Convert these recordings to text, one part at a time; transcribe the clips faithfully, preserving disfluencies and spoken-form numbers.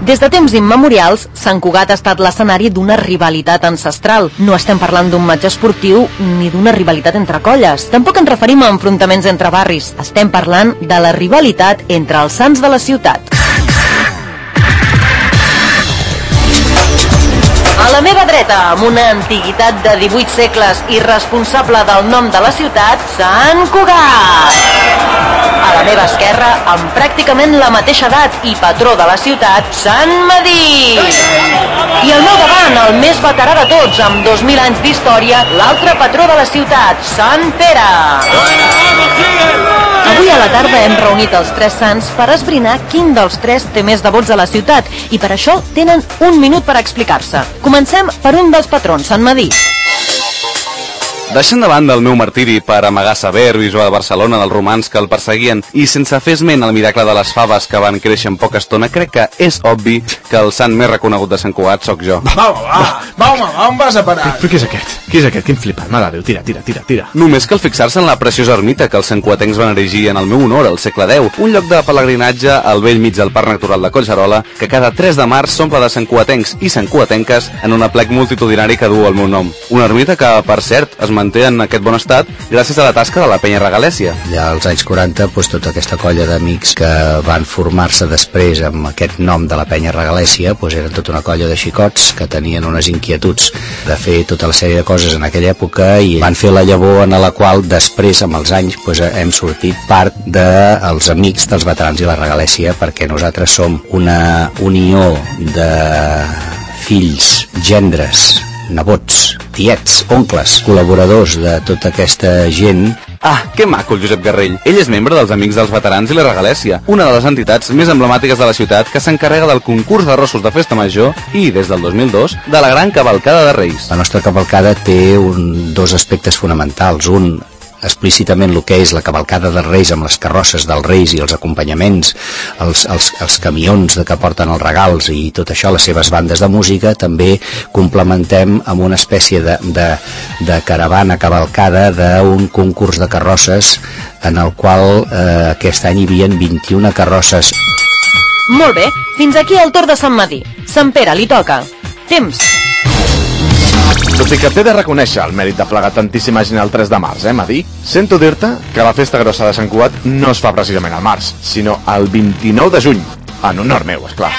Des de temps immemorials, Sant Cugat ha estat l'escenari d'una rivalitat ancestral. No estem parlant d'un matx esportiu ni d'una rivalitat entre colles. Tampoc ens referim a enfrontaments entre barris. Estem parlant de la rivalitat entre els sants de la ciutat. A la meva dreta, amb una antiguitat de divuit segles i responsable del nom de la ciutat, Sant Cugat. A la meva esquerra, amb pràcticament la mateixa edat i patró de la ciutat, Sant Medir. I al meu davant, el més veterà de tots, amb dos mil anys d'història, l'altre patró de la ciutat, Sant Pere. Avui a la tarda hem reunit els tres sants per esbrinar quin dels tres té més devots a la ciutat i per això tenen un minut per explicar-se. Comencem per un dels patrons, Sant Medir. Deixant de banda el meu martiri per amagar saber visual de Barcelona dels romans que el perseguien i sense fer esment al miracle de les faves que van créixer en poca estona, crec que és obvi que el sant més reconegut de Sant Cugat sóc jo. Va, va, va, va, home, va, on vas a parar? Però qui és aquest? Qui és aquest? Quin flipat, mare de Déu, tira, tira, tira, tira. Només cal fixar-se en la preciosa ermita que els santcuatencs van erigir en el meu honor al segle deu, un lloc de pelegrinatge al vell mig del Parc Natural de Collserola que cada tres de març s'omple de santcuatencs i santcuatenques en un aplec multitudinari que du el meu nom. Una ermita que, per cert, es manté en aquest bon estat gràcies a la tasca de la penya regalèsia. Ja als anys quaranta, doncs, tota aquesta colla d'amics que van formar-se després amb aquest nom de la penya regalèsia, doncs, eren tota una colla de xicots que tenien unes inquietuds de fer tota la sèrie de coses en aquella època i van fer la llavor en la qual després, amb els anys, doncs, hem sortit part dels amics dels veterans i la regalèsia, perquè nosaltres som una unió de fills, gendres, nebots, tiets, oncles, col·laboradors de tota aquesta gent. Ah, que maco el Josep Garrell. Ell és membre dels Amics dels Veterans i la Regalèsia, una de les entitats més emblemàtiques de la ciutat que s'encarrega del concurs de rossos de festa major i, des del dos mil dos, de la gran cavalcada de Reis. La nostra cavalcada té un, dos aspectes fonamentals. Un, explícitament el que és la cavalcada dels Reis amb les carrosses dels Reis i els acompanyaments, els, els, els camions que porten els regals i tot això, les seves bandes de música. També complementem amb una espècie de, de, de caravana cavalcada d'un concurs de carrosses en el qual eh, aquest any hi havia vint-i-una carrosses. Molt bé, fins aquí el torn de Sant Medir. Sant Pere, li toca. Temps. Tot i que t'he de reconèixer el mèrit de plegar tantíssima gent el tres de març, eh, Medir? Sento dir-te que la festa grossa de Sant Cugat no es fa precisament al març, sinó el vint-i-nou de juny, en honor meu, esclar.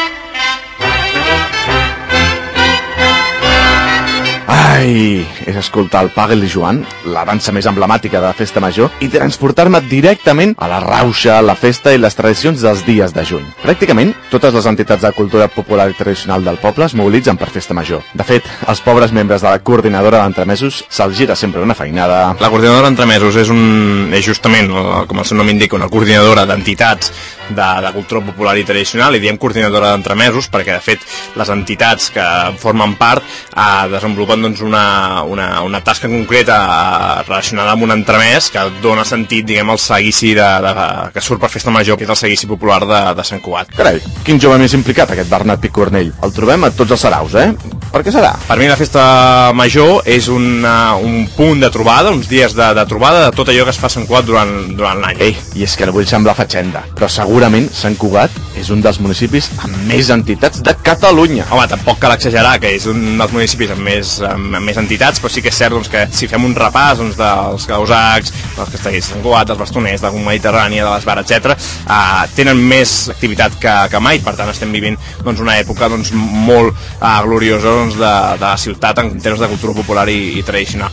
Ai, és escoltar el Pagel i Joan, la dansa més emblemàtica de la festa major, i transportar-me directament a la rauxa, la festa i les tradicions dels dies de juny. Pràcticament, totes les entitats de cultura popular i tradicional del poble es mobilitzen per festa major. De fet, als pobres membres de la coordinadora d'entremesos se'ls gira sempre una feinada. La coordinadora d'entremesos és, un, és justament, com el seu nom indica, una coordinadora d'entitats de, de cultura popular i tradicional, i diem coordinadora d'entremesos perquè, de fet, les entitats que formen part eh, desenvolupen doncs, una, una, una tasca concreta eh, relacionada amb un entremès que dona sentit, diguem, al seguici de, de, que surt per festa major, que és el seguici popular de, de Sant Cugat. Carai, quin jove més implicat, aquest Bernat Picornell. El trobem a tots els saraus, eh? Per què serà? Per mi la festa major és una, un punt de trobada, uns dies de, de trobada de tot allò que es fa a Sant Cugat durant, durant l'any. Ei, i és que no vull semblar fatxenda, però segurament Sant Cugat és un dels municipis amb més entitats de Catalunya. Home, tampoc cal exagerar que és un dels municipis amb més, amb, amb més entitats, però sí que és cert doncs, que si fem un repàs doncs, dels causacs, dels castellers de Sant Cugat, dels bastoners, de la Mediterrània, de l'Esbar, etcètera, eh, tenen més activitat que, que mai, per tant estem vivint doncs, una època doncs, molt eh, gloriosa doncs, de, de la ciutat en termes de cultura popular i, i tradicional.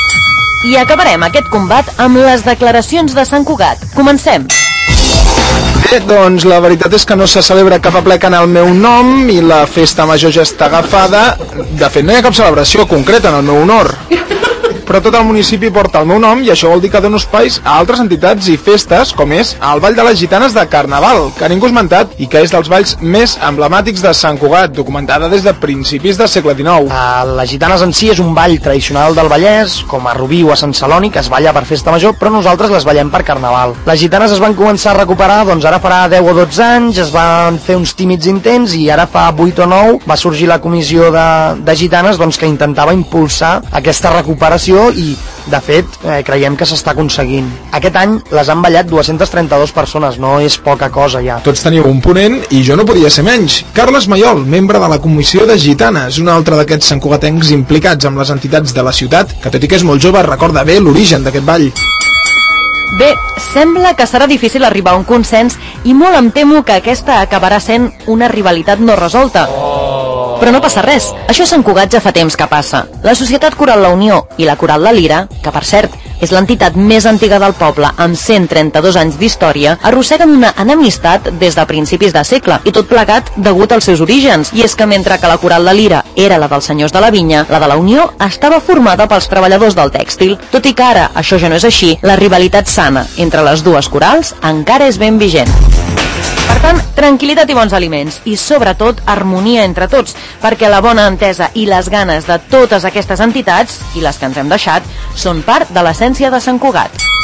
I acabarem aquest combat amb les declaracions de Sant Cugat. Comencem. Bé, doncs la veritat és que no se celebra cap aplec en el meu nom i la festa major ja està agafada. De fet, no hi ha cap celebració concreta en el meu honor. Però tot el municipi porta el meu nom i això vol dir que dono espais a altres entitats i festes, com és el Ball de les Gitanes de Carnaval, que ningú ha esmentat i que és dels balls més emblemàtics de Sant Cugat, documentada des de principis del segle dinou. Uh, les Gitanes en si és un ball tradicional del Vallès, com a Rubí o a Sant Celoni, que es balla per festa major, però nosaltres les ballem per Carnaval. Les Gitanes es van començar a recuperar, doncs ara farà deu o dotze anys, es van fer uns tímids intents i ara fa vuit o nou va sorgir la comissió de, de Gitanes doncs, que intentava impulsar aquesta recuperació tradició i, de fet, eh, creiem que s'està aconseguint. Aquest any les han ballat dues-centes trenta-dues persones, no és poca cosa ja. Tots teniu un ponent i jo no podia ser menys. Carles Mayol, membre de la Comissió de Gitanes, un altre d'aquests santcugatencs implicats amb les entitats de la ciutat, que tot i que és molt jove recorda bé l'origen d'aquest ball. Bé, sembla que serà difícil arribar a un consens i molt em temo que aquesta acabarà sent una rivalitat no resolta. Però no passa res, això a Sant Cugat ja fa temps que passa. La Societat Coral La Unió i la Coral La Lira, que per cert és l'entitat més antiga del poble amb cent trenta-dos anys d'història, arrosseguen una enemistat des de principis de segle, i tot plegat degut als seus orígens. I és que mentre que la Coral La Lira era la dels senyors de la vinya, la de la Unió estava formada pels treballadors del tèxtil. Tot i que ara això ja no és així, la rivalitat sana entre les dues corals encara és ben vigent. Per tant, tranquil·litat i bons aliments i, sobretot, harmonia entre tots, perquè la bona entesa i les ganes de totes aquestes entitats, i les que ens hem deixat, són part de l'essència de Sant Cugat.